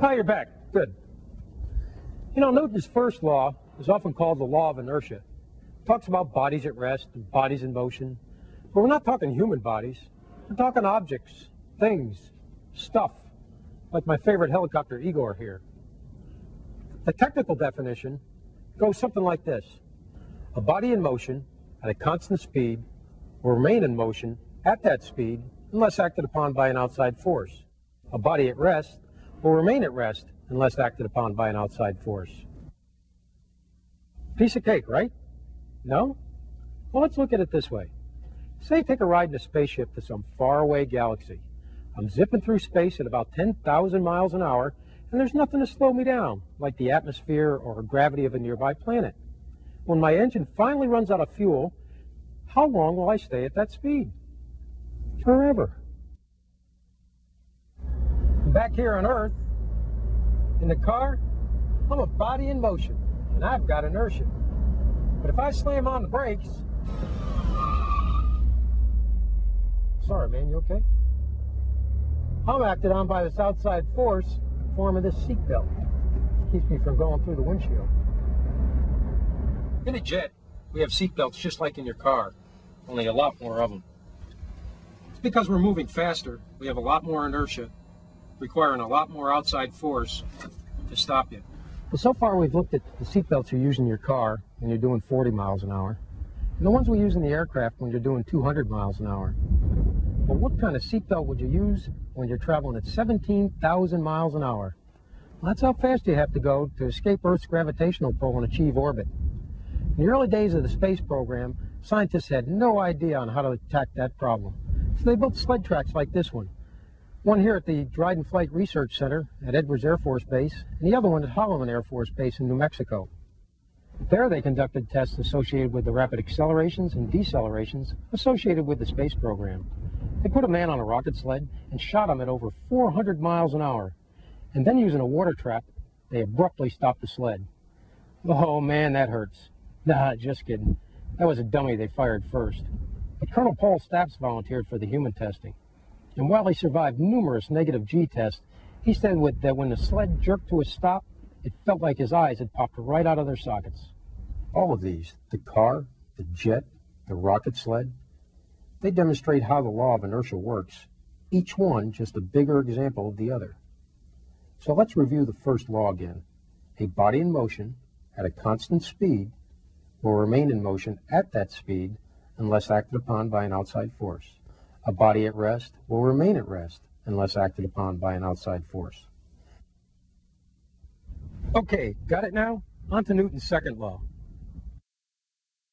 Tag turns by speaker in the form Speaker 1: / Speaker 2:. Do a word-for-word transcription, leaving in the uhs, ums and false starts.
Speaker 1: Hi, you're back. Good. You know, Newton's first law is often called the law of inertia. It talks about bodies at rest and bodies in motion. But we're not talking human bodies. We're talking objects, things, stuff, like my favorite helicopter Igor here. The technical definition goes something like this. A body in motion at a constant speed will remain in motion at that speed unless acted upon by an outside force. A body at rest will remain at rest unless acted upon by an outside force. Piece of cake, right? No? Well, let's look at it this way. Say I take a ride in a spaceship to some faraway galaxy. I'm zipping through space at about ten thousand miles an hour, and there's nothing to slow me down, like the atmosphere or gravity of a nearby planet. When my engine finally runs out of fuel, how long will I stay at that speed? Forever. Back here on Earth, in the car, I'm a body in motion, and I've got inertia. But if I slam on the brakes... Sorry, man, you okay? I'm acted on by this outside force in the form of this seatbelt. Keeps me from going through the windshield. In a jet, we have seatbelts just like in your car, only a lot more of them. It's because we're moving faster, we have a lot more inertia, requiring a lot more outside force to stop you. Well, so far we've looked at the seatbelts you use in your car when you're doing forty miles an hour, and the ones we use in the aircraft when you're doing two hundred miles an hour. Well, what kind of seatbelt would you use when you're traveling at seventeen thousand miles an hour? Well, that's how fast you have to go to escape Earth's gravitational pull and achieve orbit. In the early days of the space program, scientists had no idea on how to attack that problem. So they built sled tracks like this one. One here at the Dryden Flight Research Center at Edwards Air Force Base, and the other one at Holloman Air Force Base in New Mexico. There they conducted tests associated with the rapid accelerations and decelerations associated with the space program. They put a man on a rocket sled and shot him at over four hundred miles an hour. And then using a water trap, they abruptly stopped the sled. Oh man, that hurts. Nah, just kidding. That was a dummy they fired first. But Colonel Paul Stapps volunteered for the human testing. And while he survived numerous negative G tests, he said with, that when the sled jerked to a stop, it felt like his eyes had popped right out of their sockets. All of these, the car, the jet, the rocket sled, they demonstrate how the law of inertia works, each one just a bigger example of the other. So let's review the first law again. A body in motion at a constant speed will remain in motion at that speed unless acted upon by an outside force. A body at rest will remain at rest unless acted upon by an outside force. Okay, got it now? On to Newton's second law.